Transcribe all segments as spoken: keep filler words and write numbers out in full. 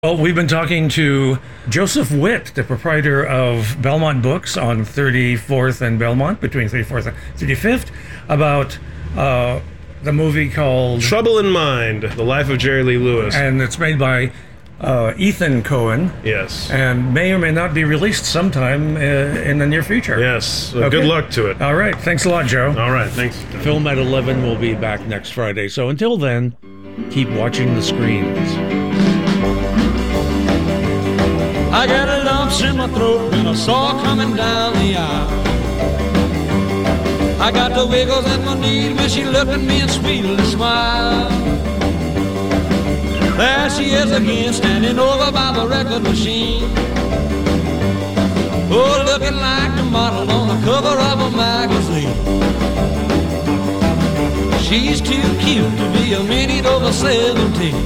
Well, we've been talking to Joseph Witt, the proprietor of Belmont Books on thirty-fourth and Belmont, between thirty-fourth and thirty-fifth, about uh, the movie called Trouble in Mind, The Life of Jerry Lee Lewis. And it's made by uh, Ethan Coen. Yes. And may or may not be released sometime uh, in the near future. Yes. So okay. Good luck to it. All right. Thanks a lot, Joe. All right. Thanks. Film at eleven will be back next Friday. So until then, keep watching the screens. I got a lump in my throat and a saw coming down the aisle. I got the wiggles in my knees when she looked at me and sweetly smiled. There she is again, standing over by the record machine. Oh, looking like the model on the cover of a magazine. She's too cute to be a minute over seventeen.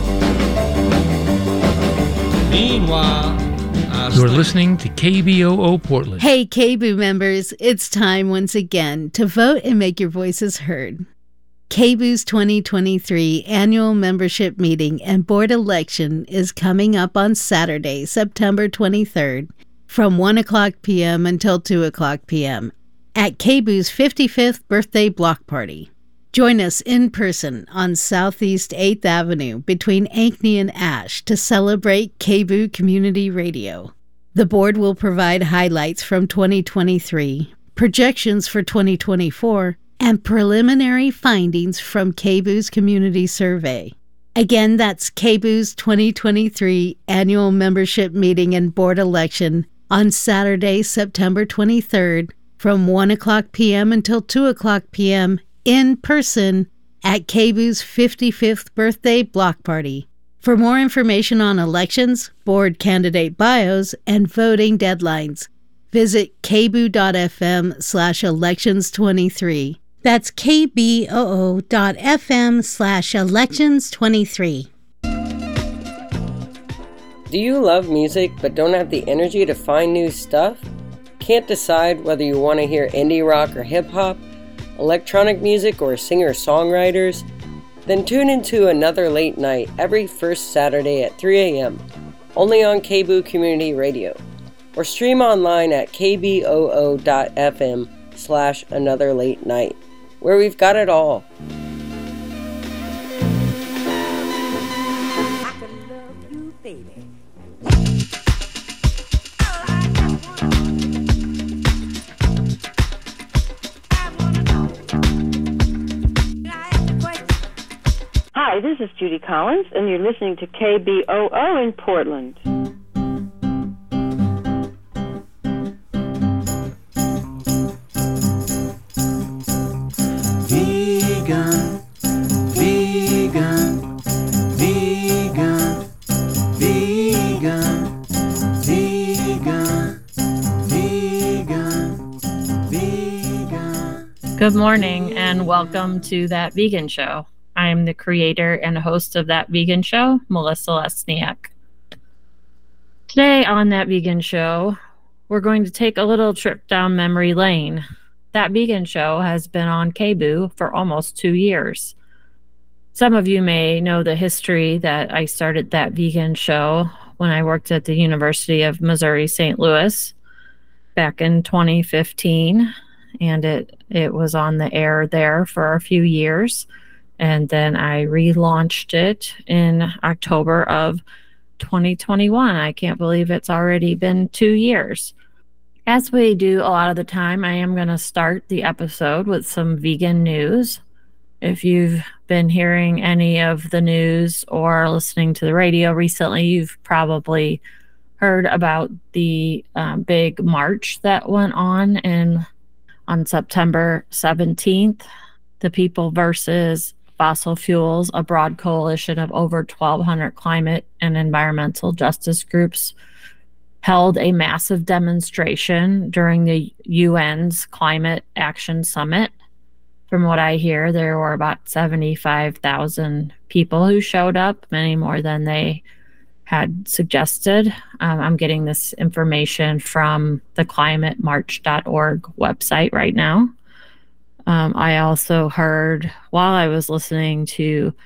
Meanwhile, you're listening to K B O O Portland. Hey, K B O O members, it's time once again to vote and make your voices heard. K B O O's twenty twenty-three annual membership meeting and board election is coming up on Saturday, September twenty-third, from one o'clock p.m. until two o'clock p.m. at K B O O's fifty-fifth birthday block party. Join us in person on Southeast eighth Avenue between Ankeny and Ash to celebrate K B O O Community Radio. The board will provide highlights from twenty twenty-three, projections for twenty twenty-four, and preliminary findings from K B O O's community survey. Again, that's K B O O's twenty twenty-three annual membership meeting and board election on Saturday, September twenty-third from one o'clock p.m. until two o'clock p.m. in person at K B O O's fifty-fifth birthday block party. For more information on elections, board candidate bios, and voting deadlines, visit kboo.fm slash elections 23. That's kboo.fm slash elections 23. Do you love music but don't have the energy to find new stuff? Can't decide whether you want to hear indie rock or hip-hop, electronic music or singer-songwriters? Then tune into Another Late Night every first Saturday at three a.m. only on K B O O Community Radio, or stream online at kboo.fm slash another late night, where we've got it all. I could love you, baby. Hi, this is Judy Collins, and you're listening to K B O O in Portland. Vegan, vegan, vegan, vegan, vegan, vegan, vegan. Good morning, and welcome to That Vegan Show. I am the creator and host of That Vegan Show, Melissa Lesniak. Today on That Vegan Show, we're going to take a little trip down memory lane. That Vegan Show has been on K B O O for almost two years. Some of you may know the history that I started That Vegan Show when I worked at the University of Missouri Saint Louis back in twenty fifteen, and it, it was on the air there for a few years. And then I relaunched it in October of twenty twenty-one. I can't believe it's already been two years. As we do a lot of the time, I am going to start the episode with some vegan news. If you've been hearing any of the news or listening to the radio recently, you've probably heard about the uh, big march that went on in on September seventeenth. The People versus Fossil Fuels, a broad coalition of over twelve hundred climate and environmental justice groups, held a massive demonstration during the U N's Climate Action Summit. From what I hear, there were about seventy-five thousand people who showed up, many more than they had suggested. Um, I'm getting this information from the climate march dot org website right now. Um, I also heard, while I was listening to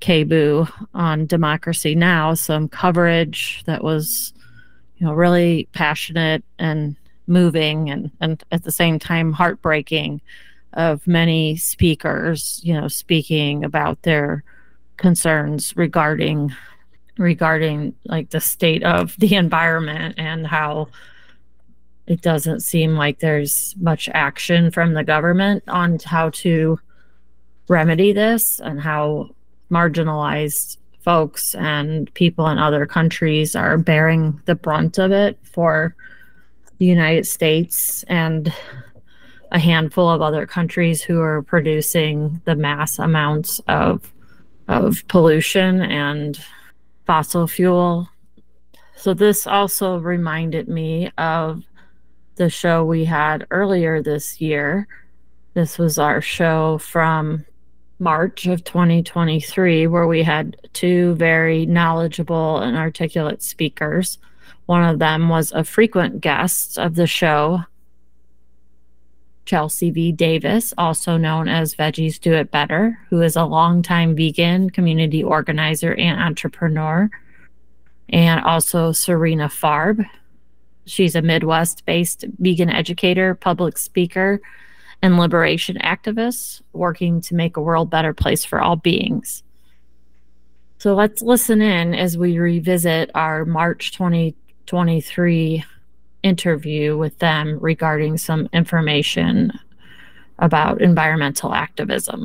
K B O O on Democracy Now! Some coverage that was, you know, really passionate and moving and, and at the same time heartbreaking, of many speakers, you know, speaking about their concerns regarding regarding like the state of the environment and how it doesn't seem like there's much action from the government on how to remedy this, and how marginalized folks and people in other countries are bearing the brunt of it for the United States and a handful of other countries who are producing the mass amounts of of pollution and fossil fuel. So this also reminded me of the show we had earlier this year. This was our show from March of twenty twenty-three, where we had two very knowledgeable and articulate speakers. One of them was a frequent guest of the show, Chelsea V. Davis, also known as Veggies Do It Better, who is a longtime vegan community organizer and entrepreneur, and also Serena Farb. She's a Midwest-based vegan educator, public speaker, and liberation activist, working to make a world better place for all beings. So let's listen in as we revisit our March twenty twenty-three interview with them regarding some information about environmental activism.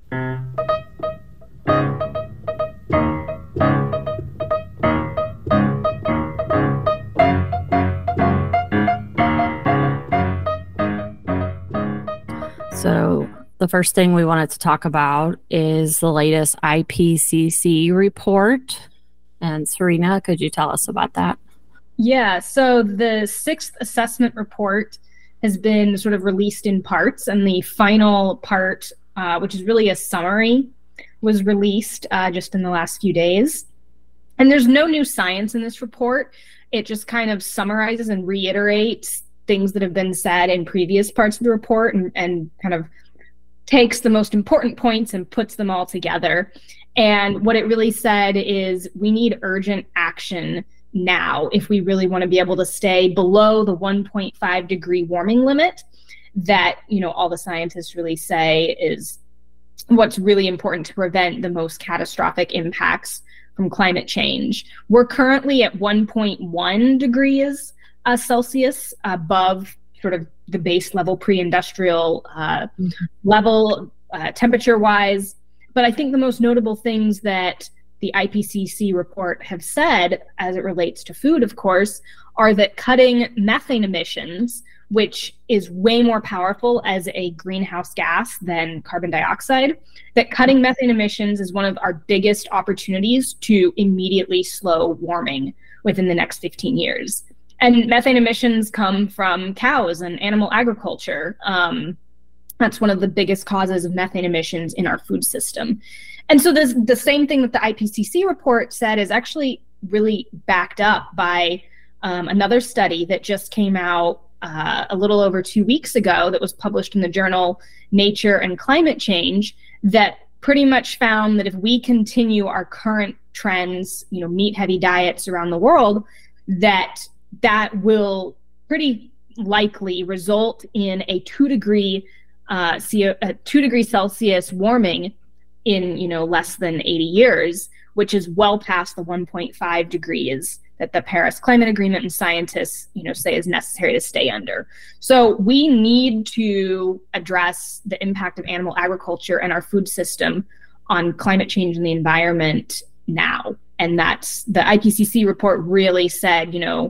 So the first thing we wanted to talk about is the latest I P C C report. And Serena, could you tell us about that? Yeah, so the sixth assessment report has been sort of released in parts, and the final part, uh, which is really a summary, was released uh, just in the last few days. And there's no new science in this report. It just kind of summarizes and reiterates things that have been said in previous parts of the report, and, and kind of takes the most important points and puts them all together. And what it really said is we need urgent action now if we really want to be able to stay below the one point five degree warming limit that, you know, all the scientists really say is what's really important to prevent the most catastrophic impacts from climate change. We're currently at one point one degrees uh, Celsius above sort of the base level pre-industrial uh, mm-hmm. level uh, temperature wise. But I think the most notable things that the I P C C report have said, as it relates to food, of course, are that cutting methane emissions, which is way more powerful as a greenhouse gas than carbon dioxide, that cutting methane emissions is one of our biggest opportunities to immediately slow warming within the next fifteen years. And methane emissions come from cows and animal agriculture. Um, that's one of the biggest causes of methane emissions in our food system. And so this, the same thing that the I P C C report said is actually really backed up by um, another study that just came out uh, a little over two weeks ago that was published in the journal Nature and Climate Change, that pretty much found that if we continue our current trends, you know, meat-heavy diets around the world, that that will pretty likely result in a two degree uh, C O, a two degree Celsius warming in, you know, less than eighty years, which is well past the one point five degrees that the Paris Climate Agreement and scientists, you know, say is necessary to stay under. So we need to address the impact of animal agriculture and our food system on climate change and the environment now. And that's the I P C C report really said, you know,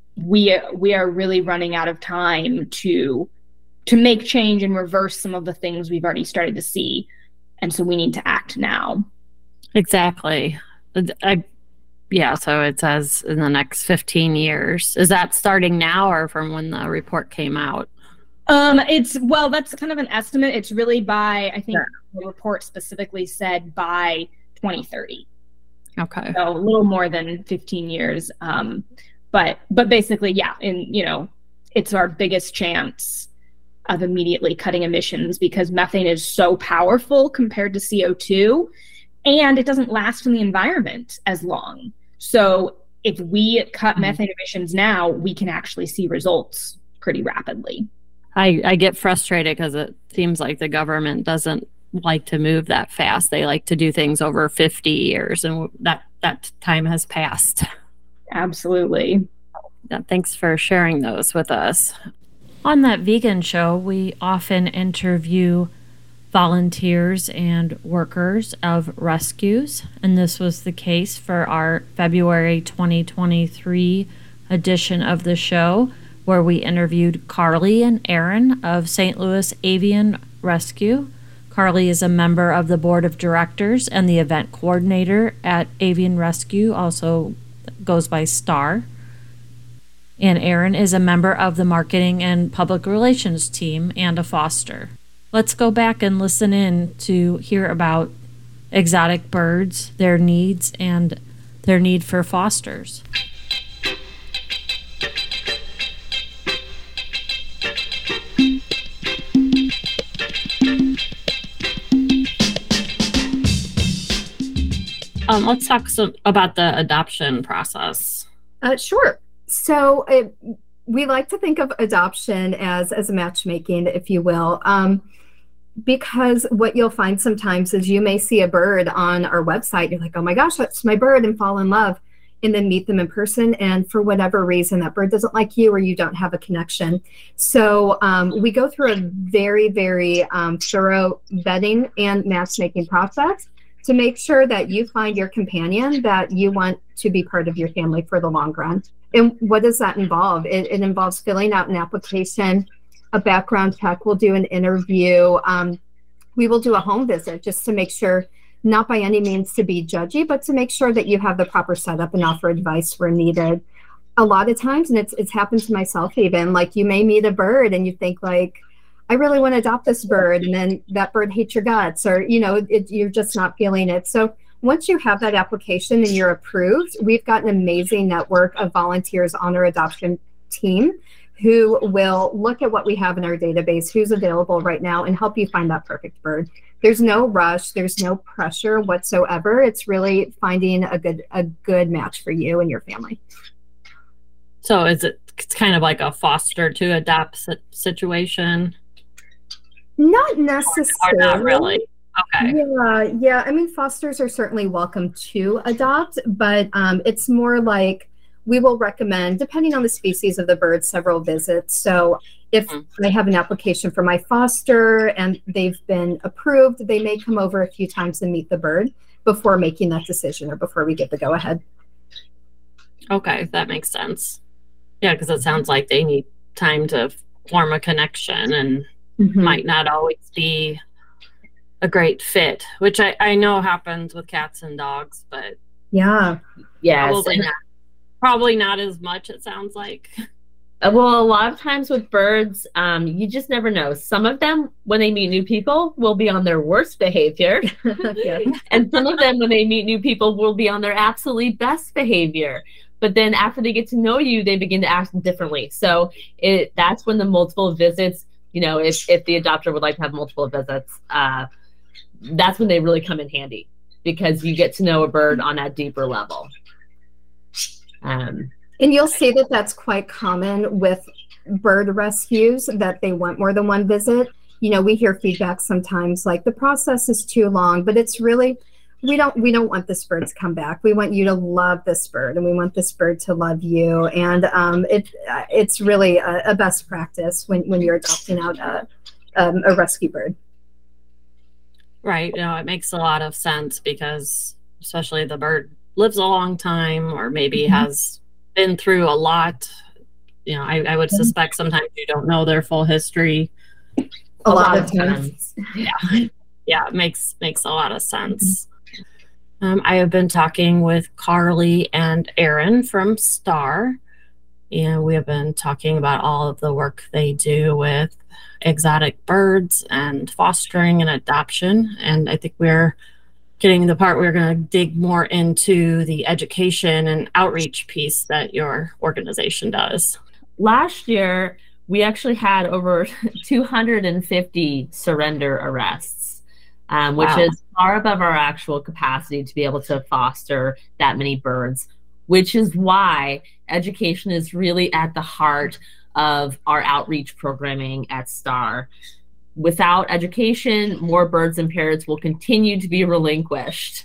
we we are really running out of time to to make change and reverse some of the things we've already started to see. And so we need to act now. Exactly. I, yeah, so it says in the next fifteen years. Is that starting now or from when the report came out? Um, it's, well, that's kind of an estimate. It's really by, I think yeah. the report specifically said by twenty thirty. Okay. So a little more than fifteen years. Um, but, but basically, yeah, and, you know, it's our biggest chance of immediately cutting emissions because methane is so powerful compared to C O two. and it doesn't last in the environment as long. So if we cut mm-hmm. methane emissions now, we can actually see results pretty rapidly. I, I get frustrated because it seems like the government doesn't like to move that fast. They like to do things over fifty years, and that, that time has passed. Absolutely. Yeah, thanks for sharing those with us. On That Vegan Show, we often interview volunteers and workers of rescues, and this was the case for our February twenty twenty-three edition of the show, where we interviewed Carly and Aaron of Saint Louis Avian Rescue. Carly is a member of the board of directors and the event coordinator at Avian Rescue, also goes by STAR. And Aaron is a member of the marketing and public relations team and a foster. Let's go back and listen in to hear about exotic birds, their needs, and their need for fosters. Um, let's talk some, about the adoption process. Uh, sure. So it, we like to think of adoption as, as a matchmaking, if you will, um, because what you'll find sometimes is you may see a bird on our website. You're like, oh my gosh, that's my bird, and fall in love, and then meet them in person. And for whatever reason, that bird doesn't like you, or you don't have a connection. So um, we go through a very, very um, thorough vetting and matchmaking process to make sure that you find your companion that you want to be part of your family for the long run. And what does that involve? It, it involves filling out an application, a background check. We'll do an interview. Um, we will do a home visit just to make sure, not by any means to be judgy, but to make sure that you have the proper setup and offer advice where needed. A lot of times, and it's it's happened to myself even, like you may meet a bird and you think like, I really want to adopt this bird, and then that bird hates your guts, or, you know, it, you're just not feeling it. So once you have that application and you're approved, we've got an amazing network of volunteers on our adoption team who will look at what we have in our database, who's available right now, and help you find that perfect bird. There's no rush. There's no pressure whatsoever. It's really finding a good a good match for you and your family. So is it it's kind of like a foster to adopt situation? Not necessarily. Or not really. Okay. Yeah, yeah. I mean, fosters are certainly welcome to adopt, but um, it's more like we will recommend, depending on the species of the bird, several visits. So if mm-hmm. I have an application for my foster and they've been approved, they may come over a few times and meet the bird before making that decision or before we get the go-ahead. Okay, that makes sense. Yeah, because it sounds like they need time to form a connection and mm-hmm. might not always be a great fit, which I, I know happens with cats and dogs, but yeah, yes. probably not, probably not as much, it sounds like. Well, a lot of times with birds, um, you just never know. Some of them, when they meet new people, will be on their worst behavior. Yeah. And some of them, when they meet new people, will be on their absolutely best behavior. But then after they get to know you, they begin to act differently. So it that's when the multiple visits, you know, if, if the adopter would like to have multiple visits, uh, that's when they really come in handy, because you get to know a bird on that deeper level. Um, and you'll see that that's quite common with bird rescues, that they want more than one visit. You know, we hear feedback sometimes like the process is too long, but it's really, we don't we don't want this bird to come back. We want you to love this bird, and we want this bird to love you. And um, it it's really a, a best practice when, when you're adopting out a, um, a rescue bird. Right. You know, it makes a lot of sense, because especially the bird lives a long time, or maybe mm-hmm. has been through a lot. You know, I, I would suspect sometimes you don't know their full history. A, a lot, lot of times. times. Yeah. Yeah, it makes makes a lot of sense. Um, I have been talking with Carly and Aaron from STAR, and we have been talking about all of the work they do with exotic birds and fostering and adoption. And I think we're getting the part we're going to dig more into the education and outreach piece that your organization does. Last year, we actually had over two hundred fifty surrender arrests. um, which Wow. is far above our actual capacity to be able to foster that many birds, which is why education is really at the heart of our outreach programming at STAR. Without education, more birds and parrots will continue to be relinquished.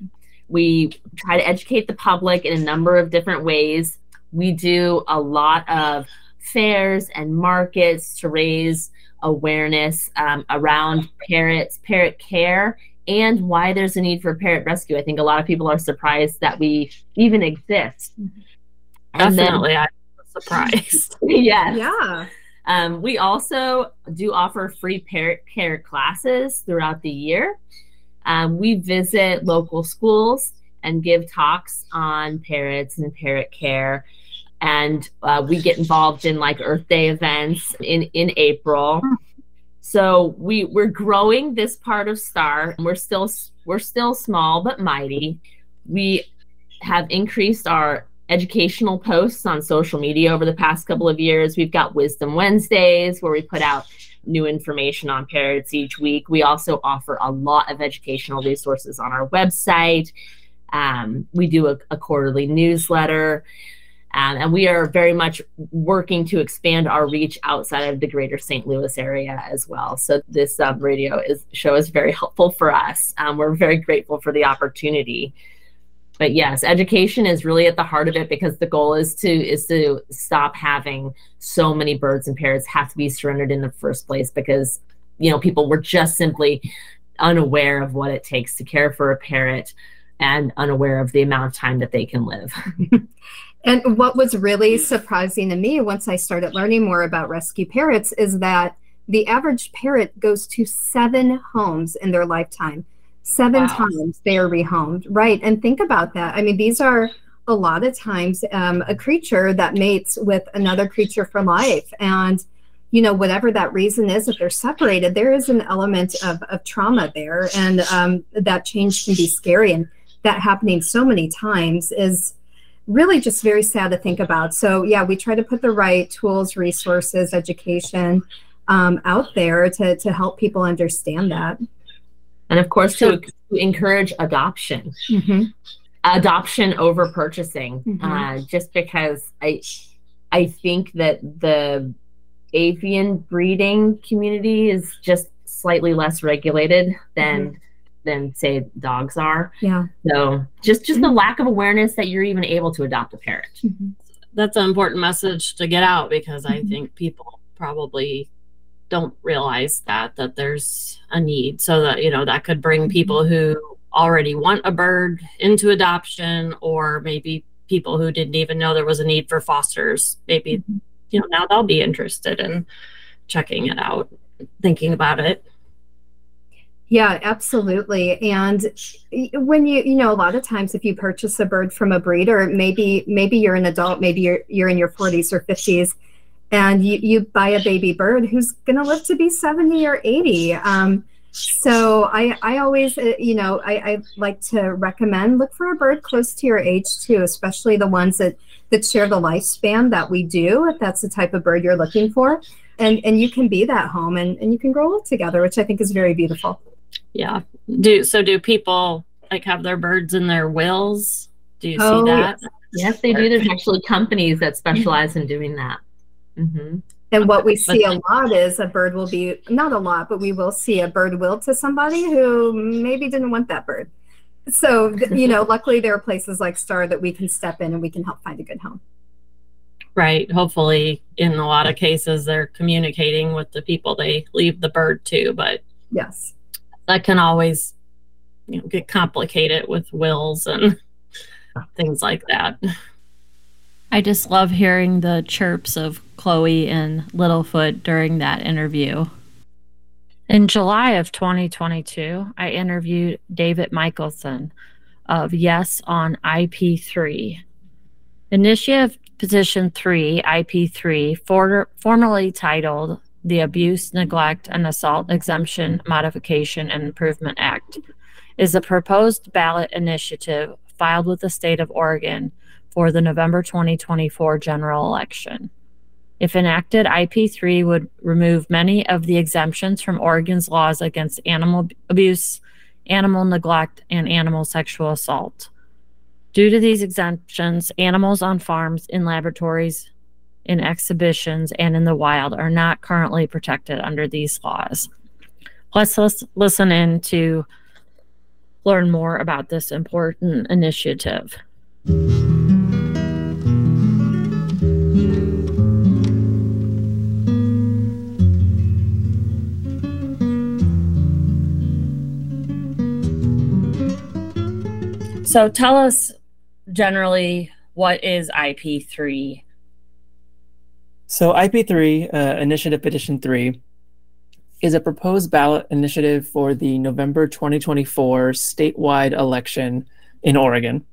We try to educate the public in a number of different ways. We do a lot of fairs and markets to raise awareness um, around parrots, parrot care, and why there's a need for parrot rescue. I think a lot of people are surprised that we even exist. And Definitely, then, I'm surprised. yes. Yeah. Um, we also do offer free parrot care classes throughout the year. Um, we visit local schools and give talks on parrots and parrot care. And uh, we get involved in like Earth Day events in, in April. So we, we're growing this part of STAR. We're still, we're still small but mighty. We have increased our educational posts on social media over the past couple of years. We've got Wisdom Wednesdays where we put out new information on parrots each week. We also offer a lot of educational resources on our website. Um, we do a, a quarterly newsletter. Um, and we are very much working to expand our reach outside of the greater Saint Louis area as well. So this um, radio is, show is very helpful for us. Um, we're very grateful for the opportunity. But yes, education is really at the heart of it, because the goal is to is to stop having so many birds and parrots have to be surrendered in the first place, because, you know, people were just simply unaware of what it takes to care for a parrot and unaware of the amount of time that they can live. And what was really surprising to me once I started learning more about rescue parrots is that the average parrot goes to seven homes in their lifetime. Seven wow. times they are rehomed, right? And think about that. I mean, these are a lot of times um, a creature that mates with another creature for life. And, you know, whatever that reason is, if they're separated, there is an element of, of trauma there. And um, that change can be scary. And that happening so many times is really just very sad to think about. So yeah, we try to put the right tools, resources, education um, out there to, to help people understand that. And of course, to, to encourage adoption, mm-hmm. adoption over purchasing, mm-hmm. uh, just because I, I think that the avian breeding community is just slightly less regulated than mm-hmm. than say dogs are. Yeah. So just just the lack of awareness that you're even able to adopt a parrot. Mm-hmm. That's an important message to get out, because mm-hmm. I think people probably don't realize that that there's a need. So that, you know, that could bring people who already want a bird into adoption, or maybe people who didn't even know there was a need for fosters. Maybe, mm-hmm. you know, now they'll be interested in checking it out, thinking about it. Yeah, absolutely. And when you, you know, a lot of times if you purchase a bird from a breeder, maybe, maybe you're an adult, maybe you're, you're in your forties or fifties, and you, you buy a baby bird who's going to live to be seventy or eighty. Um, so I, I always, uh, you know, I, I like to recommend look for a bird close to your age too, especially the ones that, that share the lifespan that we do, if that's the type of bird you're looking for. And, and you can be that home, and, and you can grow up together, which I think is very beautiful. Yeah. Do so do people like have their birds in their wills? Do you oh, see that? Yes. yes, they do. There's actually companies that specialize in doing that. Mm-hmm. And what we see a lot is a bird will be, not a lot, but we will see a bird will to somebody who maybe didn't want that bird. So, you know, luckily there are places like STAR that we can step in and we can help find a good home. Right. Hopefully, in a lot of cases, they're communicating with the people they leave the bird to, but yes, that can always, you know, get complicated with wills and things like that. I just love hearing the chirps of Chloe and Littlefoot during that interview. In July of twenty twenty-two, I interviewed David Michelson of Yes on I P three. Initiative Petition three, I P three, for, formerly titled the Abuse, Neglect, and Assault Exemption Modification and Improvement Act, is a proposed ballot initiative filed with the state of Oregon for the November twenty twenty-four general election. If enacted, I P three would remove many of the exemptions from Oregon's laws against animal abuse, animal neglect, and animal sexual assault. Due to these exemptions, animals on farms, in laboratories, in exhibitions, and in the wild are not currently protected under these laws. Let's lis- listen in to learn more about this important initiative. So tell us generally, what is I P three? So I P three, uh, Initiative Petition three, is a proposed ballot initiative for the November twenty twenty-four statewide election in Oregon.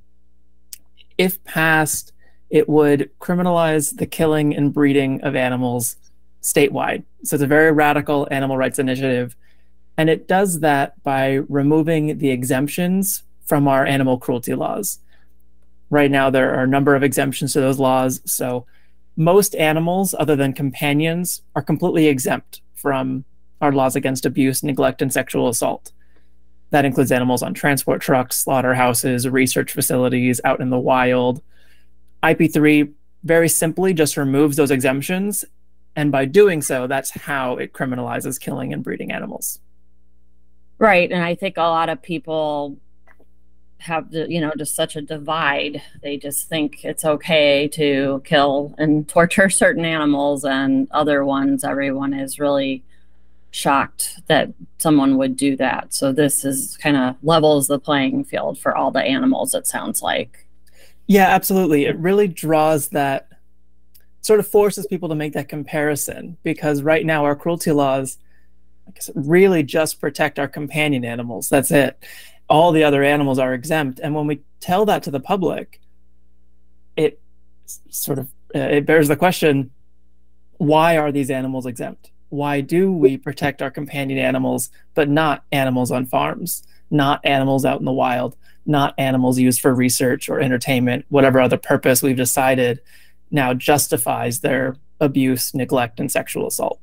If passed, it would criminalize the killing and breeding of animals statewide. So it's a very radical animal rights initiative. And it does that by removing the exemptions from our animal cruelty laws. Right now, there are a number of exemptions to those laws. So most animals, other than companions, are completely exempt from our laws against abuse, neglect, and sexual assault. That includes animals on transport trucks, slaughterhouses, research facilities, out in the wild. I P three very simply just removes those exemptions. And by doing so, that's how it criminalizes killing and breeding animals. Right. And I think a lot of people have, the, you know, just such a divide. They just think it's okay to kill and torture certain animals, and other ones, everyone is really shocked that someone would do that. So this is kind of levels the playing field for all the animals, it sounds like. Yeah, absolutely. It really draws that, sort of forces people to make that comparison, because right now our cruelty laws, I guess, really just protect our companion animals. That's it. All the other animals are exempt. And when we tell that to the public, it sort of uh, it bears the question, why are these animals exempt? Why do we protect our companion animals, but not animals on farms, not animals out in the wild, not animals used for research or entertainment, whatever other purpose we've decided now justifies their abuse, neglect, and sexual assault?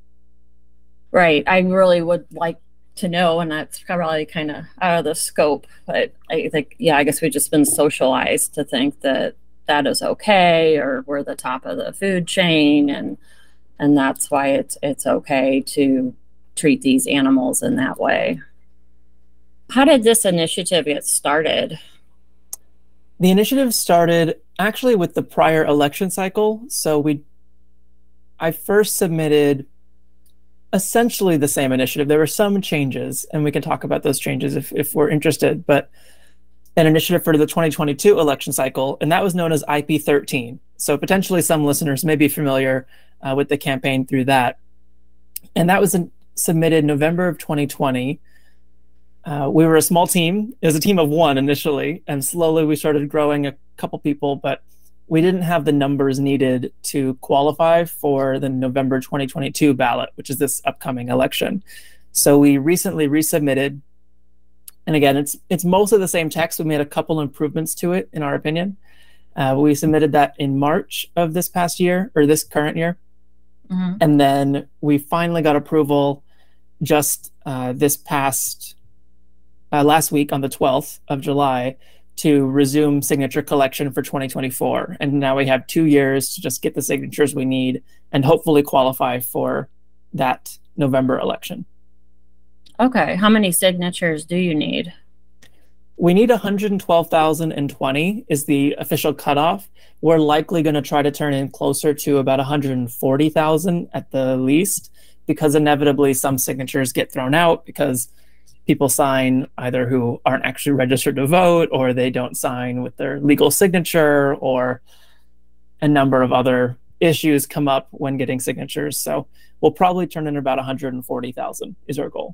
Right. I really would like to know, and that's probably kind of out of the scope, but I think, yeah, I guess we've just been socialized to think that that is okay, or we're the top of the food chain, and and that's why it's it's okay to treat these animals in that way. How did this initiative get started? The initiative started actually with the prior election cycle. So we, I first submitted essentially the same initiative. There were some changes, and we can talk about those changes if, if we're interested, but an initiative for the twenty twenty-two election cycle, and that was known as I P thirteen. So potentially some listeners may be familiar uh, with the campaign through that. And that was in, submitted November of twenty twenty. Uh, we were a small team. It was a team of one initially, and slowly we started growing a couple people, but we didn't have the numbers needed to qualify for the November twenty twenty-two ballot, which is this upcoming election. So we recently resubmitted. And again, it's it's mostly the same text. We made a couple improvements to it, in our opinion. Uh, we submitted that in March of this past year, or this current year. Mm-hmm. And then we finally got approval just uh, this past, uh, last week on the twelfth of July, to resume signature collection for twenty twenty-four. And now we have two years to just get the signatures we need and hopefully qualify for that November election. Okay. How many signatures do you need? We need one hundred twelve thousand twenty is the official cutoff. We're likely going to try to turn in closer to about one hundred forty thousand at the least, because inevitably some signatures get thrown out because people sign either who aren't actually registered to vote, or they don't sign with their legal signature, or a number of other issues come up when getting signatures. So we'll probably turn in about one hundred forty thousand is our goal.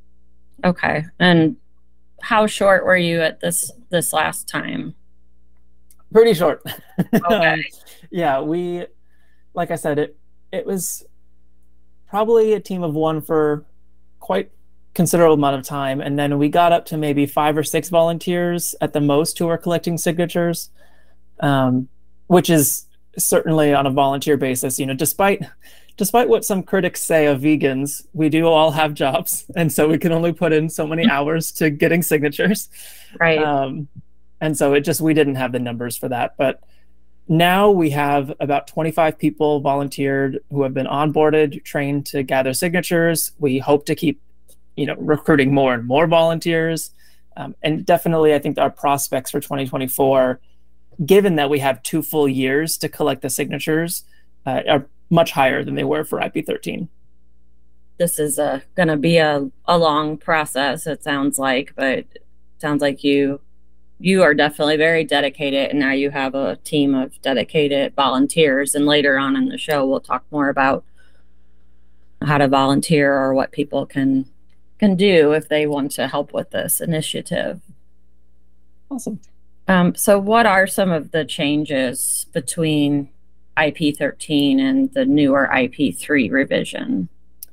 Okay. And how short were you at this this last time? Pretty short. Okay. um, yeah, we, like I said, it it was probably a team of one for quite considerable amount of time, and then we got up to maybe five or six volunteers at the most who were collecting signatures, um, which is certainly on a volunteer basis. You know, despite despite what some critics say of vegans, we do all have jobs, and so we can only put in so many hours to getting signatures. Right. Um, and so it just we didn't have the numbers for that, but now we have about twenty-five people volunteered who have been onboarded, trained to gather signatures. We hope to keep, you know, recruiting more and more volunteers. Um, and definitely, I think our prospects for twenty twenty-four, given that we have two full years to collect the signatures, uh, are much higher than they were for I P thirteen. This is uh, going to be a, a long process, it sounds like, but it sounds like you you are definitely very dedicated, and now you have a team of dedicated volunteers. And later on in the show, we'll talk more about how to volunteer or what people can can do if they want to help with this initiative. Awesome. Um, so what are some of the changes between I P thirteen and the newer I P three revision?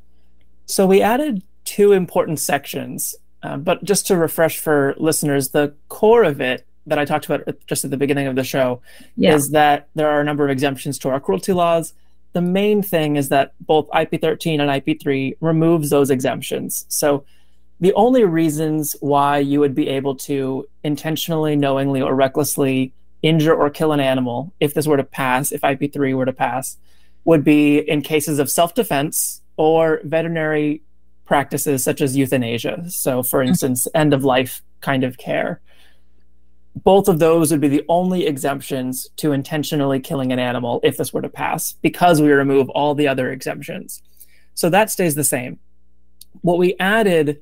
So we added two important sections. Uh, but just to refresh for listeners, the core of it that I talked about just at the beginning of the show yeah. is that there are a number of exemptions to our cruelty laws. The main thing is that both I P thirteen and I P three removes those exemptions. So the only reasons why you would be able to intentionally, knowingly, or recklessly injure or kill an animal, if this were to pass, if I P three were to pass, would be in cases of self-defense or veterinary practices such as euthanasia. So for instance, end of life kind of care. Both of those would be the only exemptions to intentionally killing an animal if this were to pass, because we remove all the other exemptions. So that stays the same. What we added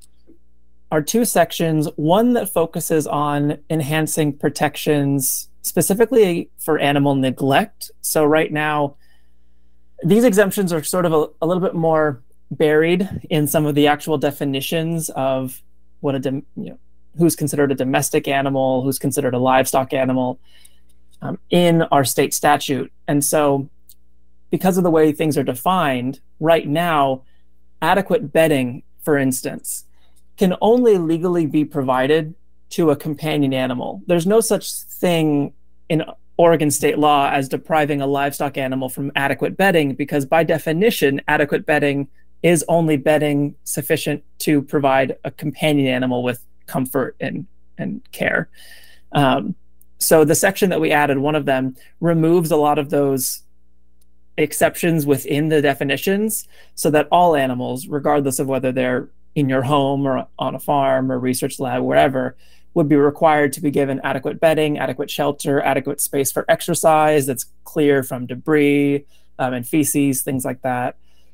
are two sections, one that focuses on enhancing protections specifically for animal neglect. So right now, these exemptions are sort of a, a little bit more buried in some of the actual definitions of what a dom- you know, who's considered a domestic animal, who's considered a livestock animal um, in our state statute. And so because of the way things are defined right now, adequate bedding, for instance, can only legally be provided to a companion animal. There's no such thing in Oregon state law as depriving a livestock animal from adequate bedding, because by definition, adequate bedding is only bedding sufficient to provide a companion animal with comfort and, and care. Um, so the section that we added, one of them, removes a lot of those exceptions within the definitions so that all animals, regardless of whether they're in your home or on a farm or research lab, wherever, would be required to be given adequate bedding, adequate shelter, adequate space for exercise that's clear from debris um, and feces, things like that.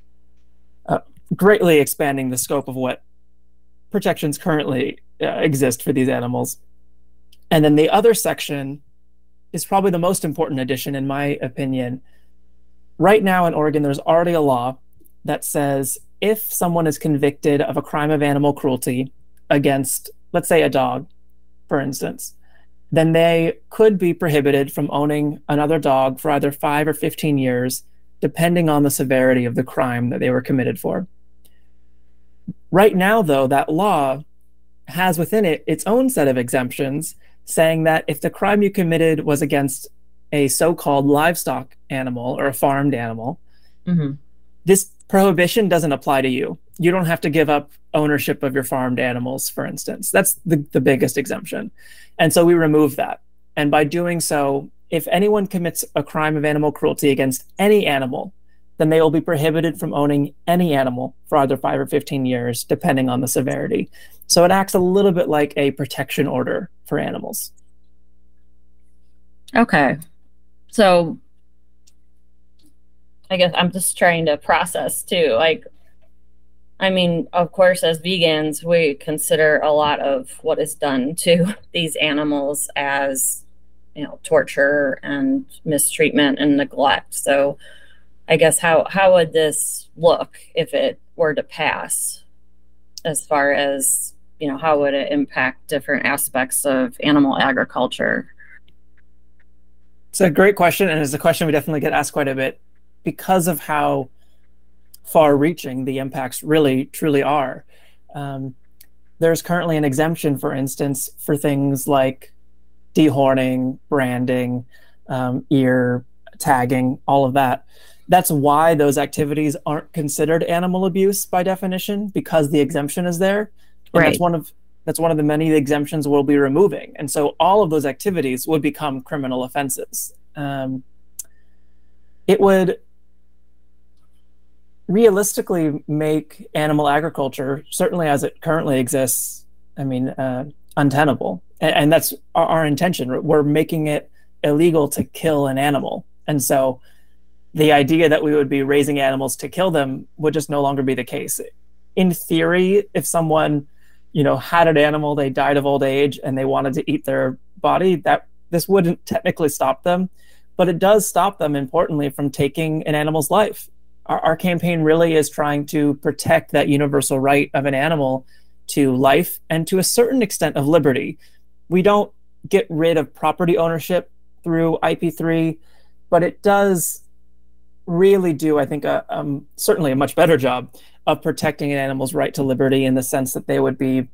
Uh, greatly expanding the scope of what protections currently uh, exist for these animals. And then the other section is probably the most important addition, in my opinion. Right now in Oregon, there's already a law that says if someone is convicted of a crime of animal cruelty against, let's say, a dog, for instance, then they could be prohibited from owning another dog for either five or fifteen years, depending on the severity of the crime that they were committed for. Right now, though, that law has within it its own set of exemptions, saying that if the crime you committed was against a so-called livestock animal or a farmed animal, mm-hmm. this prohibition doesn't apply to you. You don't have to give up ownership of your farmed animals, for instance. That's the, the biggest exemption. And so we remove that. And by doing so, if anyone commits a crime of animal cruelty against any animal, then they will be prohibited from owning any animal for either five or fifteen years, depending on the severity. So it acts a little bit like a protection order for animals. Okay. So I guess I'm just trying to process too. Like, I mean, of course, as vegans, we consider a lot of what is done to these animals as, you know, torture and mistreatment and neglect. So I guess how, how would this look if it were to pass, as far as, you know, how would it impact different aspects of animal agriculture? It's a great question, and it's a question we definitely get asked quite a bit because of how far-reaching the impacts really, truly are. Um, there's currently an exemption, for instance, for things like dehorning, branding, um, ear tagging, all of that. That's why those activities aren't considered animal abuse by definition, because the exemption is there. And Right. that's one of that's one of the many exemptions we'll be removing. And so all of those activities would become criminal offenses. Um, it would realistically make animal agriculture, certainly as it currently exists, I mean, uh, untenable. And, and that's our, our intention. We're making it illegal to kill an animal. And so the idea that we would be raising animals to kill them would just no longer be the case. In theory, if someone, you know, had an animal, they died of old age, and they wanted to eat their body, that this wouldn't technically stop them, but it does stop them, importantly, from taking an animal's life. Our, our campaign really is trying to protect that universal right of an animal to life and to a certain extent of liberty. We don't get rid of property ownership through I P three, but it does really do, I think, a, um, certainly a much better job of protecting an animal's right to liberty, in the sense that they would be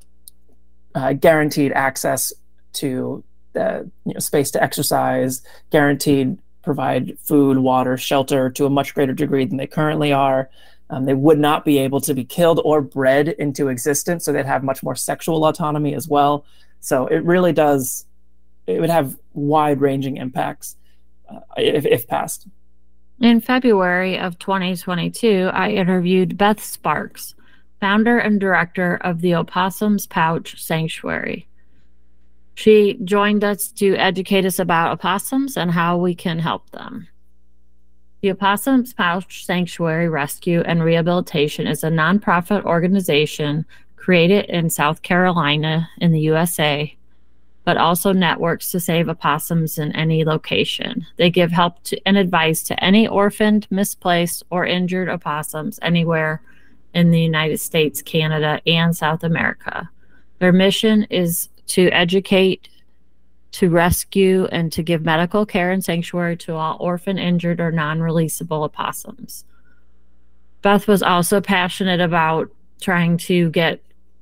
uh, guaranteed access to the you know, space to exercise, guaranteed provide food, water, shelter to a much greater degree than they currently are. Um, they would not be able to be killed or bred into existence, so they'd have much more sexual autonomy as well. So it really does, it would have wide-ranging impacts uh, if, if passed. In February of twenty twenty-two, I interviewed Beth Sparks, founder and director of the Opossums Pouch Sanctuary. She joined us to educate us about opossums and how we can help them. The Opossums Pouch Sanctuary Rescue and Rehabilitation is a nonprofit organization created in South Carolina in the U S A, but also networks to save opossums in any location. They give help to, and advice to any orphaned, misplaced, or injured opossums anywhere in the United States, Canada, and South America. Their mission is to educate, to rescue, and to give medical care and sanctuary to all orphan, injured, or non-releasable opossums. Beth was also passionate about trying to get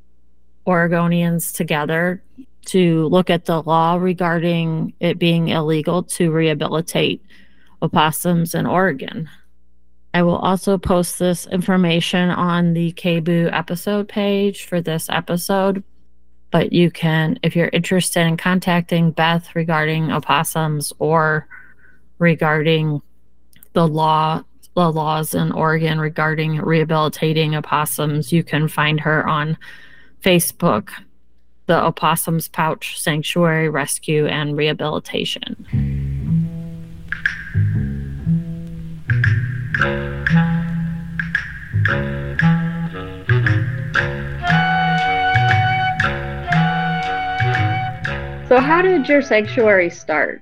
Oregonians together to look at the law regarding it being illegal to rehabilitate opossums in Oregon. I will also post this information on the K B O O episode page for this episode, but you can, if you're interested in contacting Beth regarding opossums or regarding the law, the laws in Oregon regarding rehabilitating opossums, you can find her on Facebook, the Opossums Pouch Sanctuary Rescue and Rehabilitation. So how did your sanctuary start?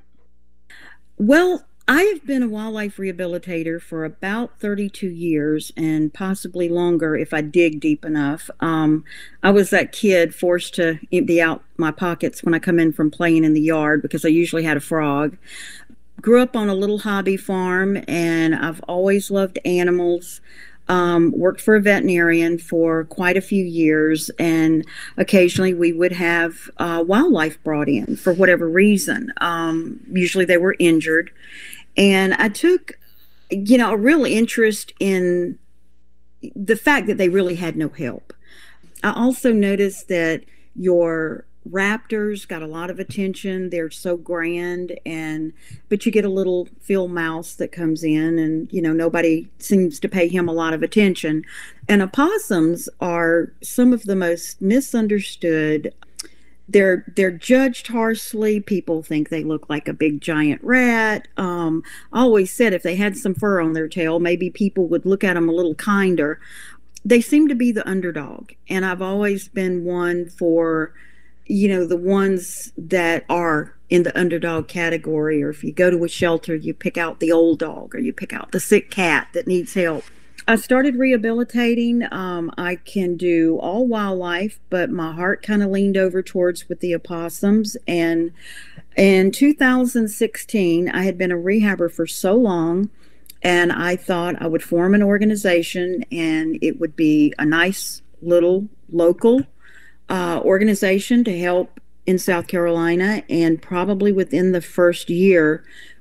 Well, I have been a wildlife rehabilitator for about thirty-two years, and possibly longer if I dig deep enough. Um, I was that kid forced to empty out my pockets when I come in from playing in the yard because I usually had a frog. Grew up on a little hobby farm, and I've always loved animals. Um, worked for a veterinarian for quite a few years, and occasionally we would have uh, wildlife brought in for whatever reason. Um, usually they were injured. And I took, you know, a real interest in the fact that they really had no help. I also noticed that your raptors got a lot of attention. They're so grand, and but you get a little field mouse that comes in, and you know nobody seems to pay him a lot of attention. And opossums are some of the most misunderstood. They're they're judged harshly. People think they look like a big giant rat. Um, I always said if they had some fur on their tail, maybe people would look at them a little kinder. They seem to be the underdog, and I've always been one for, you know, the ones that are in the underdog category. Or if you go to a shelter, you pick out the old dog, or you pick out the sick cat that needs help. I started rehabilitating. Um, I can do all wildlife, but my heart kind of leaned over towards with the opossums. And in two thousand sixteen, I had been a rehabber for so long, and I thought I would form an organization, and it would be a nice little local uh, organization to help in South Carolina. And probably within the first year,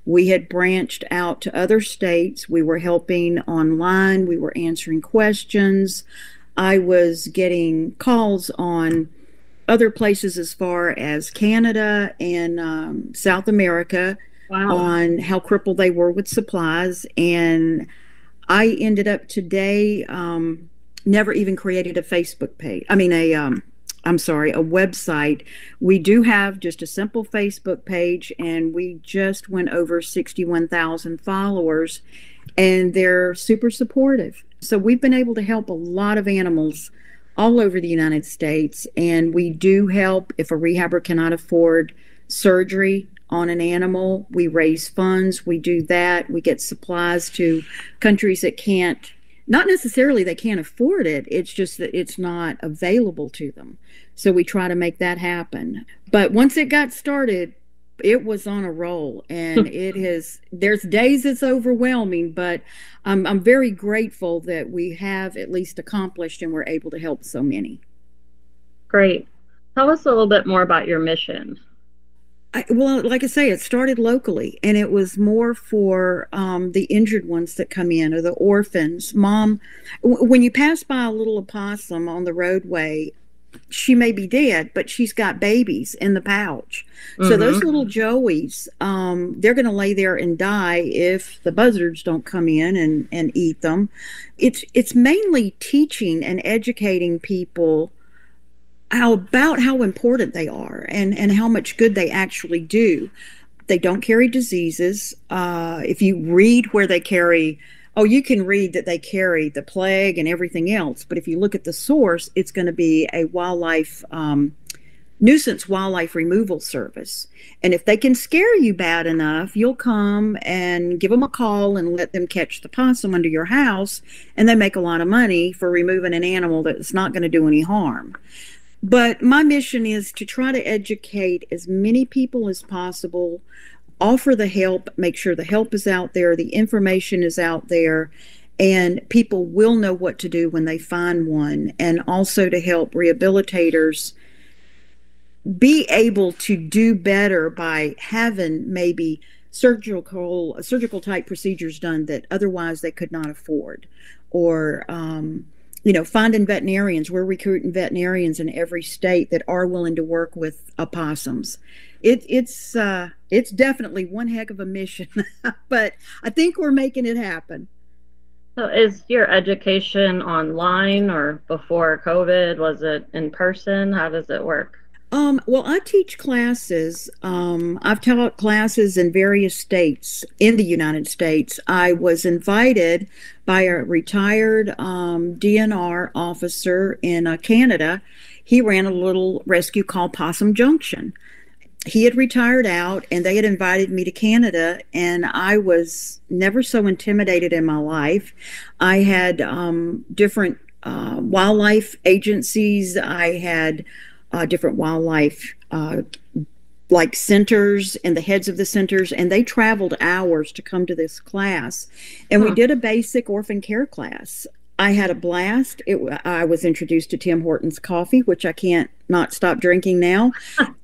We had branched out to other states. We were helping online. We were answering questions. I was getting calls on other places as far as Canada and um, South America. Wow. On how crippled they were with supplies. And I ended up today um, never even created a Facebook page. I mean, a, um, I'm sorry, a website. We do have just a simple Facebook page, and we just went over sixty-one thousand followers, and they're super supportive. So we've been able to help a lot of animals all over the United States, and we do help if a rehabber cannot afford surgery on an animal. We raise funds, we do that. We get supplies to countries that can't, not necessarily they can't afford it, it's just that it's not available to them. So we try to make that happen. But once it got started, it was on a roll, and it has, there's days it's overwhelming, but I'm, I'm very grateful that we have at least accomplished and we're able to help so many. Great. Tell us a little bit more about your mission. I, well, like I say, it started locally, and it was more for um, the injured ones that come in, or the orphans. Mom, w- when you pass by a little opossum on the roadway, she may be dead, but she's got babies in the pouch. Mm-hmm. So those little joeys, um, they're going to lay there and die if the buzzards don't come in and, and eat them. It's it's mainly teaching and educating people how about how important they are and, and how much good they actually do. They don't carry diseases. Uh, if you read where they carry, oh, you can read that they carry the plague and everything else. But if you look at the source, it's going to be a wildlife, um, nuisance wildlife removal service. And if they can scare you bad enough, you'll come and give them a call and let them catch the possum under your house. And they make a lot of money for removing an animal that's not going to do any harm. But my mission is to try to educate as many people as possible, offer the help, make sure the help is out there, the information is out there, and people will know what to do when they find one, and also to help rehabilitators be able to do better by having maybe surgical surgical type procedures done that otherwise they could not afford, or um, you know, finding veterinarians. We're recruiting veterinarians in every state that are willing to work with opossums. It, it's uh, it's definitely one heck of a mission, but I think we're making it happen. So is your education online, or before COVID, was it in person? How does it work? Um, well, I teach classes. Um, I've taught classes in various states in the United States. I was invited by a retired um, D N R officer in uh, Canada. He ran a little rescue called Possum Junction. He had retired out, and they had invited me to Canada, and I was never so intimidated in my life. I had um, different uh, wildlife agencies. I had Uh, different wildlife uh, like centers and the heads of the centers, and they traveled hours to come to this class. And huh. we did a basic orphan care class. I had a blast. It, I was introduced to Tim Hortons coffee, which I can't not stop drinking now.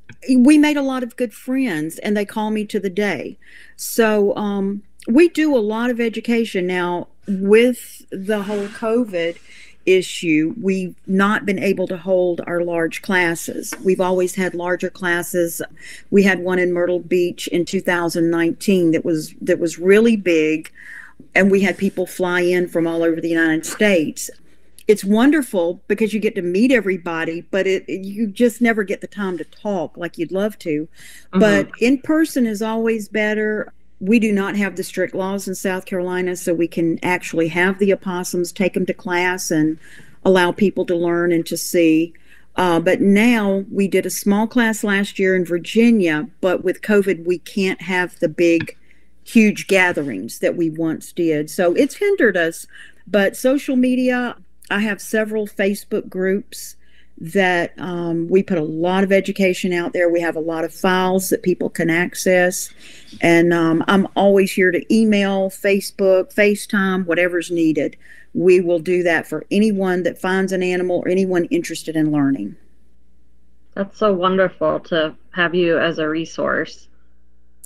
We made a lot of good friends, and they call me to the day. So um, we do a lot of education now. With the whole COVID issue, we've not been able to hold our large classes. We've always had larger classes. We had one in Myrtle Beach in two thousand nineteen that was that was really big, and we had people fly in from all over the United States. It's wonderful because you get to meet everybody, but it, it you just never get the time to talk like you'd love to. Mm-hmm. But in person is always better. We do not have the strict laws in South Carolina, so we can actually have the opossums, take them to class, and allow people to learn and to see. Uh, but now we did a small class last year in Virginia, but with COVID, we can't have the big, huge gatherings that we once did. So it's hindered us. But social media, I have several Facebook groups that um, we put a lot of education out there. We have a lot of files that people can access. And um, I'm always here to email, Facebook, FaceTime, whatever's needed. We will do that for anyone that finds an animal or anyone interested in learning. That's so wonderful to have you as a resource.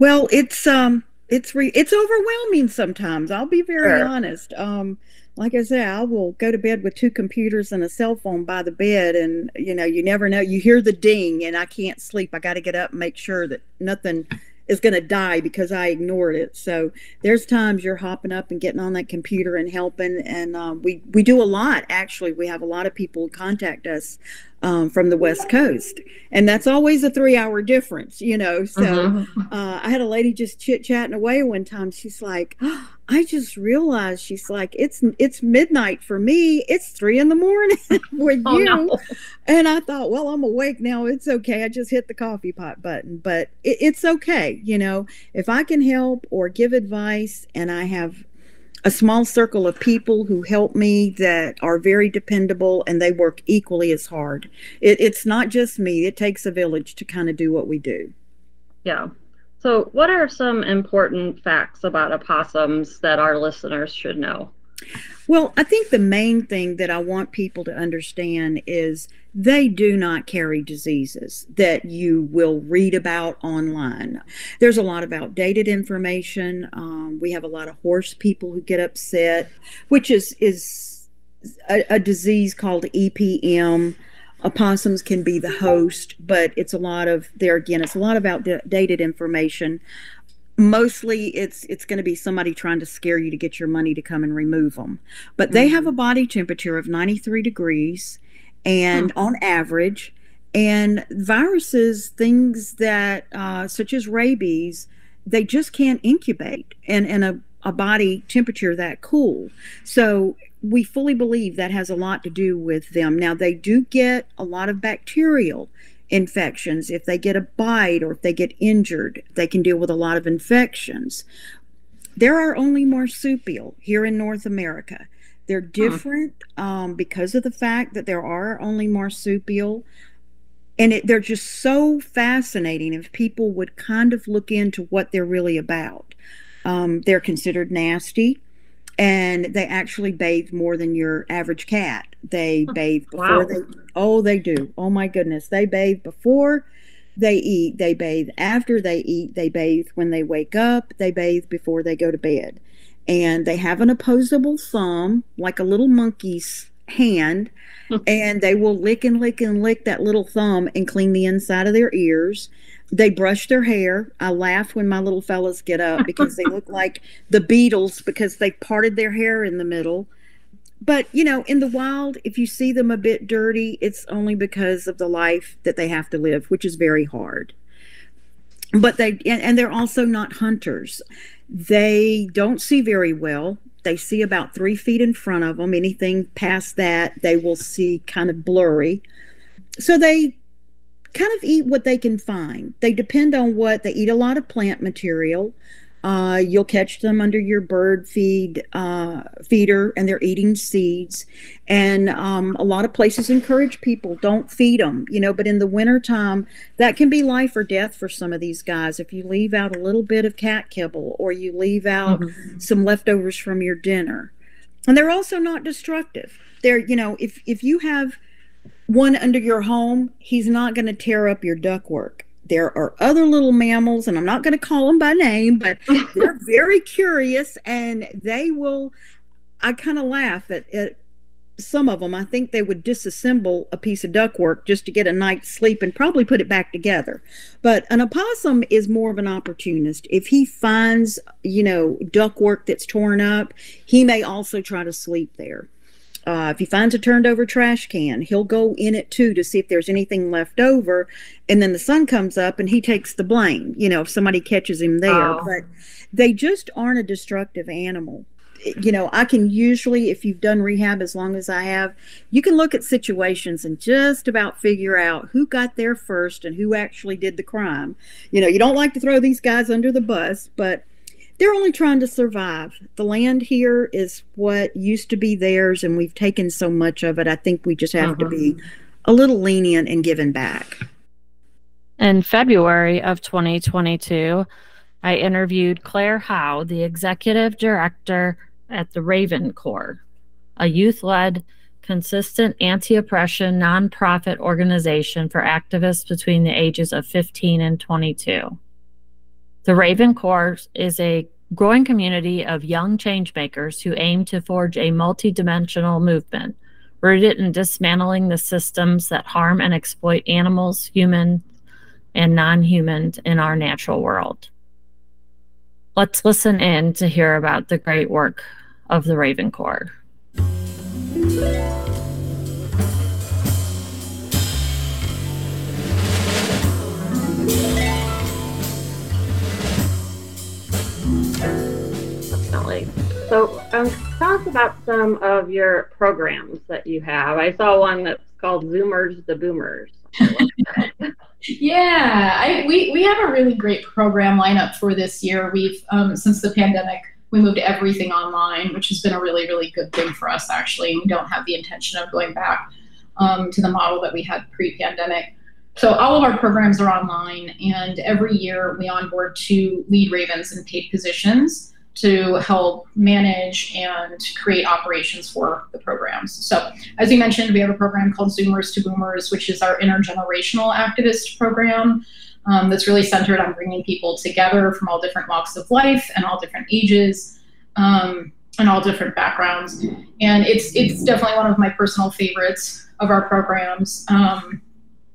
Well, it's um, it's re- it's overwhelming sometimes. I'll be very Sure. honest. Um, like I say, I will go to bed with two computers and a cell phone by the bed, and you know, you never know. You hear the ding, and I can't sleep. I got to get up and make sure that nothing is going to die because I ignored it. So there's times you're hopping up and getting on that computer and helping, and um, we we do a lot. Actually, we have a lot of people contact us um, from the West Coast, and that's always a three-hour difference, you know. So Mhm. uh, I had a lady just chit-chatting away one time. She's like, oh, I just realized, she's like, it's it's midnight for me. It's three in the morning with Oh, you. no. And I thought, well, I'm awake now. It's okay. I just hit the coffee pot button, but it, it's okay. You know, if I can help or give advice, and I have a small circle of people who help me that are very dependable, and they work equally as hard. It, it's not just me. It takes a village to kind of do what we do. Yeah. So, what are some important facts about opossums that our listeners should know? Well, I think the main thing that I want people to understand is they do not carry diseases that you will read about online. There's a lot of outdated information. Um, we have a lot of horse people who get upset, which is is a, a disease called E P M. Opossums can be the host, but it's a lot of, there again, it's a lot of outdated information. Mostly it's it's going to be somebody trying to scare you to get your money to come and remove them. But they have a body temperature of ninety-three degrees, and on average, and viruses, things that uh, such as rabies, they just can't incubate in, in a, a body temperature that cool. So we fully believe that has a lot to do with them. Now, they do get a lot of bacterial infections. If they get a bite or if they get injured, they can deal with a lot of infections. There are only marsupial here in North America. They're different um, because of the fact that there are only marsupial. And it, they're just so fascinating if people would kind of look into what they're really about. Um, they're considered nasty, and they actually bathe more than your average cat. They bathe before Wow. they, oh, they do. Oh my goodness. They bathe before they eat. They bathe after they eat. They bathe when they wake up. They bathe before they go to bed. And they have an opposable thumb, like a little monkey's hand, and they will lick and lick and lick that little thumb and clean the inside of their ears. They brush their hair. I laugh when my little fellas get up because they look like the Beatles because they parted their hair in the middle. But, you know, in the wild, if you see them a bit dirty, it's only because of the life that they have to live, which is very hard. But they, and, and they're also not hunters. They don't see very well. They see about three feet in front of them. Anything past that, they will see kind of blurry. So they kind of eat what they can find. They depend on what, they eat a lot of plant material. Uh, you'll catch them under your bird feed uh, feeder, and they're eating seeds. And um, a lot of places encourage people, don't feed them, you know, but in the wintertime, that can be life or death for some of these guys. If you leave out a little bit of cat kibble, or you leave out mm-hmm. some leftovers from your dinner. And they're also not destructive. They're, you know, if, if you have one under your home, he's not going to tear up your ductwork. There are other little mammals, and I'm not going to call them by name, but they're very curious, and they will, I kind of laugh at, at some of them. I think they would disassemble a piece of ductwork just to get a night's sleep and probably put it back together. But an opossum is more of an opportunist. If he finds, you know, ductwork that's torn up, he may also try to sleep there. Uh, if he finds a turned over trash can, he'll go in it too to see if there's anything left over. And then the sun comes up and he takes the blame, you know, if somebody catches him there. Oh. But they just aren't a destructive animal. You know, I can usually, if you've done rehab as long as I have, you can look at situations and just about figure out who got there first and who actually did the crime. You know, you don't like to throw these guys under the bus, but they're only trying to survive. The land here is what used to be theirs, and we've taken so much of it. I think we just have Uh-huh. to be a little lenient and giving back. In February of twenty twenty-two, I interviewed Claire Howe, the executive director at the Raven Corps, a youth-led, consistent anti-oppression nonprofit organization for activists between the ages of fifteen and twenty-two. The Raven Corps is a growing community of young changemakers who aim to forge a multidimensional movement rooted in dismantling the systems that harm and exploit animals, human, and non-humans in our natural world. Let's listen in to hear about the great work of the Raven Corps. Definitely. So um, tell us about some of your programs that you have. I saw one that's called Zoomers the Boomers. Yeah, I, we, we have a really great program lineup for this year. We've, um, since the pandemic, we moved everything online, which has been a really, really good thing for us, actually. We don't have the intention of going back um, to the model that we had pre-pandemic. So all of our programs are online, and every year we onboard two lead ravens in paid positions to help manage and create operations for the programs. So as you mentioned, we have a program called Zoomers to Boomers, which is our intergenerational activist program um, that's really centered on bringing people together from all different walks of life and all different ages um, and all different backgrounds. And it's, it's definitely one of my personal favorites of our programs. Um,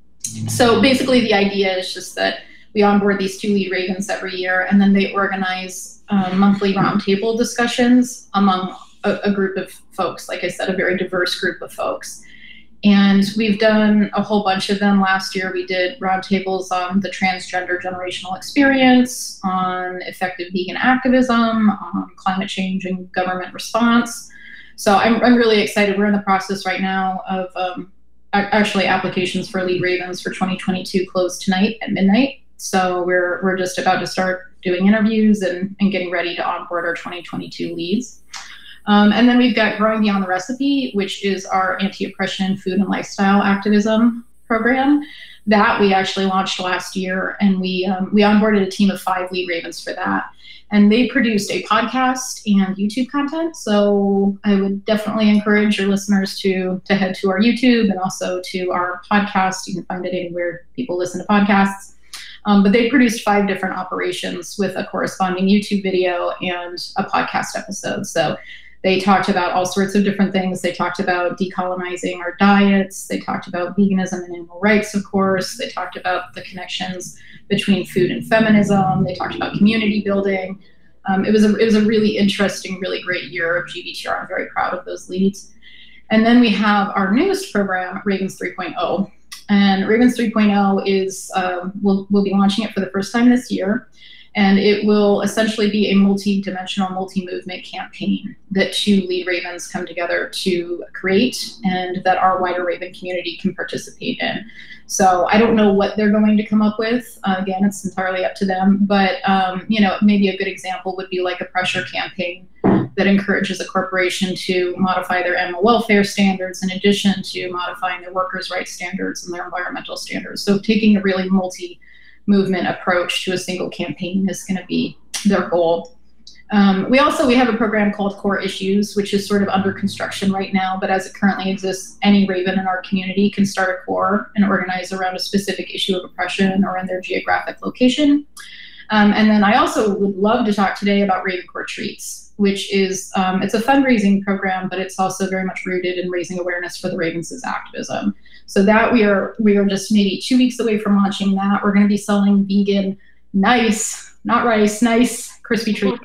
so basically the idea is just that we onboard these two lead ravens every year, and then they organize Um, monthly roundtable discussions among a, a group of folks, like I said, a very diverse group of folks. And we've done a whole bunch of them. Last year we did roundtables on the transgender generational experience, on effective vegan activism, on climate change and government response. So I'm, I'm really excited. We're in the process right now of um, actually applications for lead ravens for twenty twenty-two close tonight at midnight. So we're we're just about to start doing interviews and, and getting ready to onboard our twenty twenty-two leads. Um, and then we've got Growing Beyond the Recipe, which is our anti-oppression food and lifestyle activism program that we actually launched last year. And we um, we onboarded a team of five lead ravens for that. And they produced a podcast and YouTube content. So I would definitely encourage your listeners to, to head to our YouTube and also to our podcast. You can find it anywhere people listen to podcasts. Um, but they produced five different operations with a corresponding YouTube video and a podcast episode. So they talked about all sorts of different things. They talked about decolonizing our diets. They talked about veganism and animal rights, of course. They talked about the connections between food and feminism. They talked about community building. Um, it was a, it was a really interesting, really great year of G B T R. I'm very proud of those leads. And then we have our newest program, Ravens three point oh. And Ravens three point oh is, uh, we'll, we'll be launching it for the first time this year. And it will essentially be a multi-dimensional, multi-movement campaign that two lead ravens come together to create and that our wider Raven community can participate in. So I don't know what they're going to come up with. Uh, again, it's entirely up to them. But, um, you know, maybe a good example would be like a pressure campaign that encourages a corporation to modify their animal welfare standards in addition to modifying their workers' rights standards and their environmental standards. So taking a really multi-movement approach to a single campaign is going to be their goal. Um, we also, we have a program called Core Issues, which is sort of under construction right now, but as it currently exists, any Raven in our community can start a core and organize around a specific issue of oppression or in their geographic location. Um, and then I also would love to talk today about Raven Corps Treats, which is, um, it's a fundraising program, but it's also very much rooted in raising awareness for the Ravens' activism. So that we are, we are just maybe two weeks away from launching that. We're going to be selling vegan, nice, not rice, nice crispy treats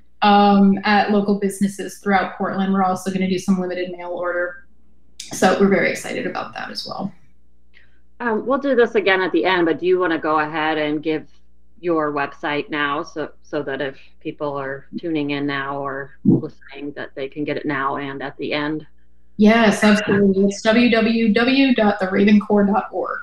um, at local businesses throughout Portland. We're also going to do some limited mail order. So we're very excited about that as well. Um, we'll do this again at the end, but do you want to go ahead and give your website now so so that if people are tuning in now or listening that they can get it now and at the end? Yes, absolutely. It's w w w dot the raven corps dot org.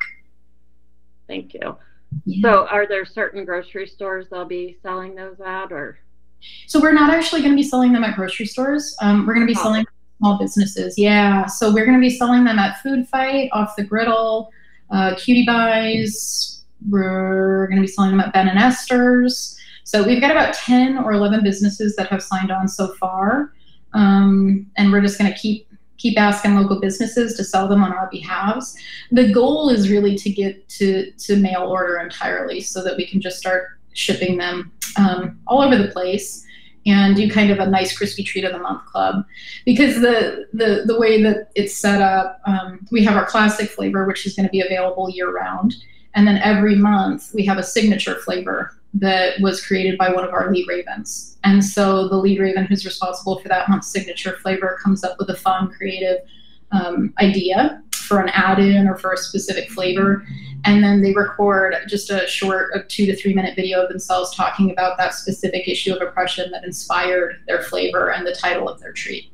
Thank you. Yeah. So are there certain grocery stores they'll be selling those at, or? So we're not actually going to be selling them at grocery stores. Um, we're going to be oh. selling small businesses. Yeah. So we're going to be selling them at Food Fight, Off the Griddle, uh, Cutie Buys. We're going to be selling them at Ben and Esther's. So we've got about ten or eleven businesses that have signed on so far. Um, and we're just going to keep keep asking local businesses to sell them on our behalves. The goal is really to get to, to mail order entirely so that we can just start shipping them um, all over the place, and do kind of a nice crispy treat of the month club. Because the the, the way that it's set up, um, we have our classic flavor, which is going to be available year round. And then every month we have a signature flavor that was created by one of our lead ravens. And so the lead raven who's responsible for that month's signature flavor comes up with a fun, creative um, idea for an add-in or for a specific flavor. And then they record just a short, a two to three minute video of themselves talking about that specific issue of oppression that inspired their flavor and the title of their treat.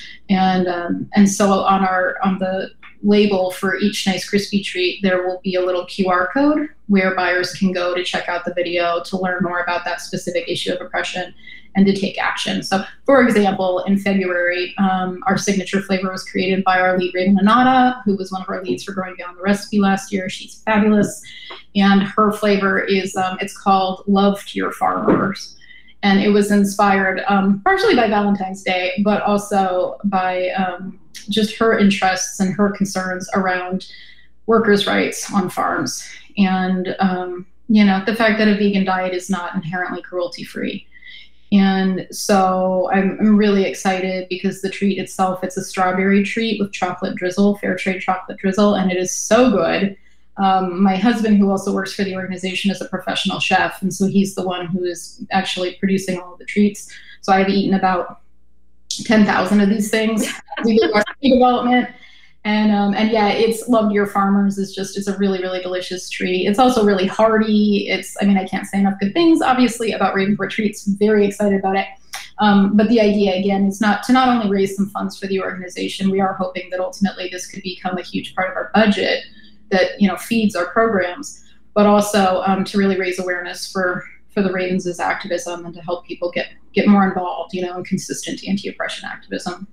And um, and so on our on the label for each nice crispy treat, there will be a little Q R code where buyers can go to check out the video to learn more about that specific issue of oppression and to take action. So, for example, in February, um, our signature flavor was created by our lead raven, Anata, who was one of our leads for Growing Beyond the Recipe last year. She's fabulous. And her flavor is, um, it's called Love to Your Farmers. And it was inspired um, partially by Valentine's Day, but also by um, just her interests and her concerns around workers' rights on farms. And, um, you know, the fact that a vegan diet is not inherently cruelty-free. And so I'm, I'm really excited because the treat itself, it's a strawberry treat with chocolate drizzle, fair trade chocolate drizzle, and it is so good. Um, my husband, who also works for the organization, is a professional chef, and so he's the one who is actually producing all of the treats. So I've eaten about ten thousand of these things. We do recipe development. And um, and yeah, it's Love to Your Farmers is just, it's a really, really delicious treat. It's also really hearty. It's, I mean, I can't say enough good things, obviously, about Ravenport treats. Very excited about it. Um, but the idea, again, is not to not only raise some funds for the organization, we are hoping that ultimately this could become a huge part of our budget that, you know, feeds our programs, but also um, to really raise awareness for, for the Ravens' activism and to help people get, get more involved, you know, in consistent anti-oppression activism.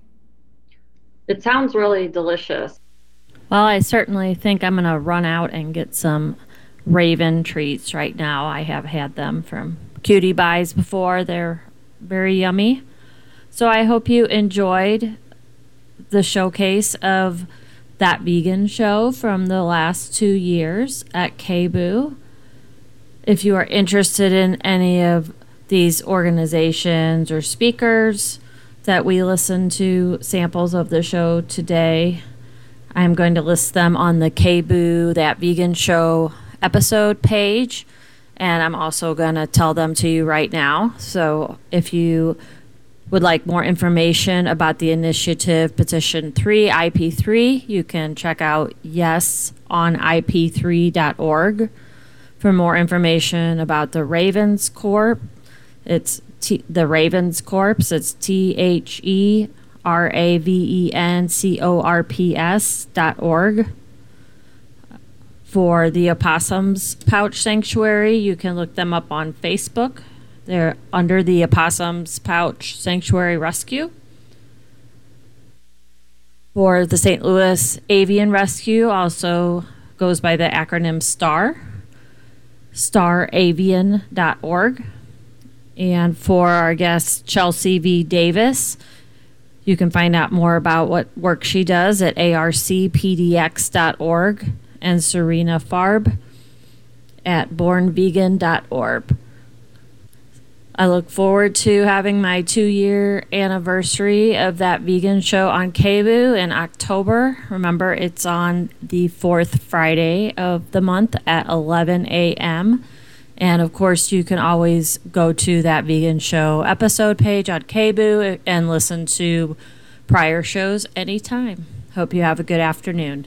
It sounds really delicious. Well, I certainly think I'm going to run out and get some Raven treats right now. I have had them from Cutie Buys before. They're very yummy. So I hope you enjoyed the showcase of That Vegan Show from the last two years at K B O O. If you are interested in any of these organizations or speakers that we listen to samples of the show today, I'm going to list them on the K B O O That Vegan Show episode page, and I'm also going to tell them to you right now. So if you would like more information about the initiative Petition three, I P three, you can check out yes on I P three dot org. For more information about the Ravens Corp, it's T- the Ravens Corps. It's T H E R A V E N C O R P S dot org. For the Opossums Pouch Sanctuary, you can look them up on Facebook. They're under the Opossums Pouch Sanctuary Rescue. For the Saint Louis Avian Rescue, also goes by the acronym STAR, star avian dot org. And for our guest, Chelsea V. Davis, you can find out more about what work she does at A R C P D X dot org, and Serena Farb at born vegan dot org. I look forward to having my two-year anniversary of That Vegan Show on K B O O in October. Remember, it's on the fourth Friday of the month at eleven a.m., and of course, you can always go to That Vegan Show episode page on K B O O and listen to prior shows anytime. Hope you have a good afternoon.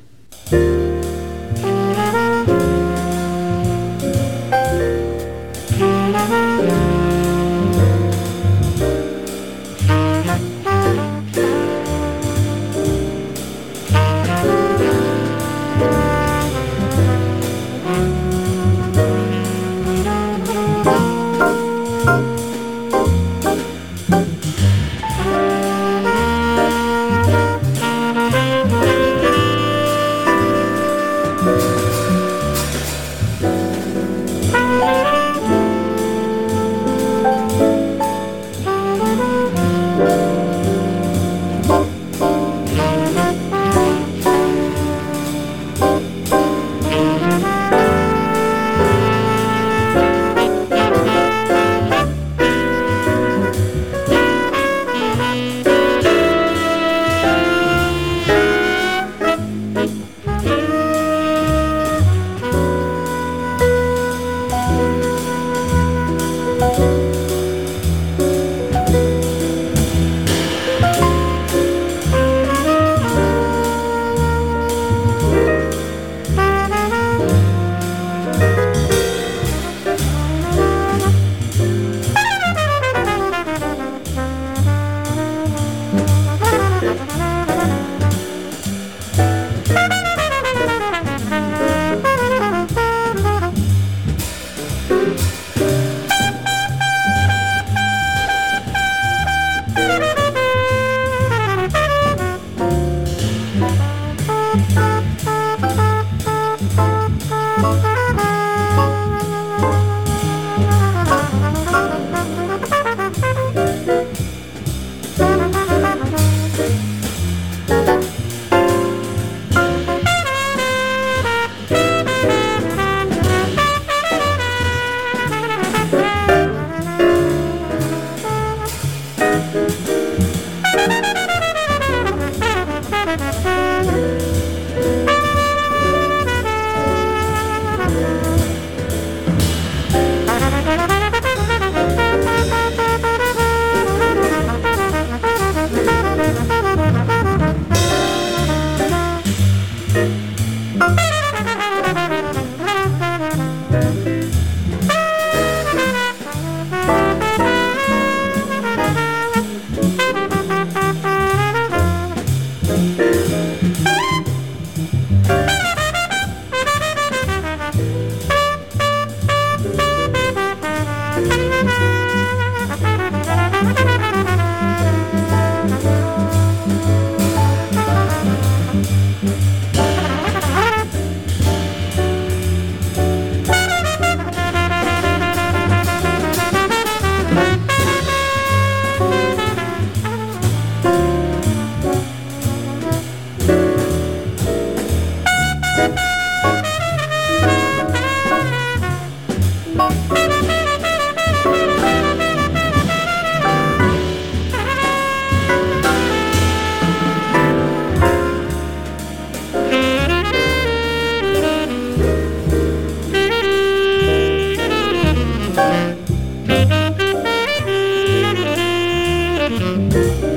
Thank you.